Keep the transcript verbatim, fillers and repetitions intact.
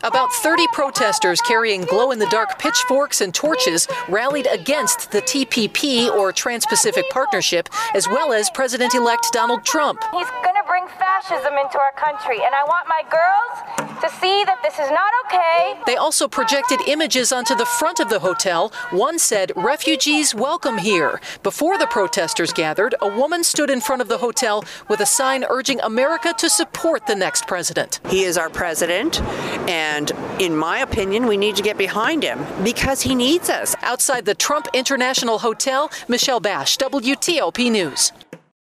About thirty protesters carrying glow-in-the-dark pitchforks and torches rallied against the T P P, or Trans-Pacific Partnership, as well as President-elect Donald Trump. He's going to bring fascism into our country, and I want my girls to see that this is not okay. They also projected images onto the front of the hotel. One said, "Refugees welcome here." Before the protesters gathered, a woman stood in front of the hotel with a sign urging America to support the next president. He is our president, and in my opinion, we need to get behind him because he needs us. Outside the Trump International Hotel, Michelle Bash, W T O P News.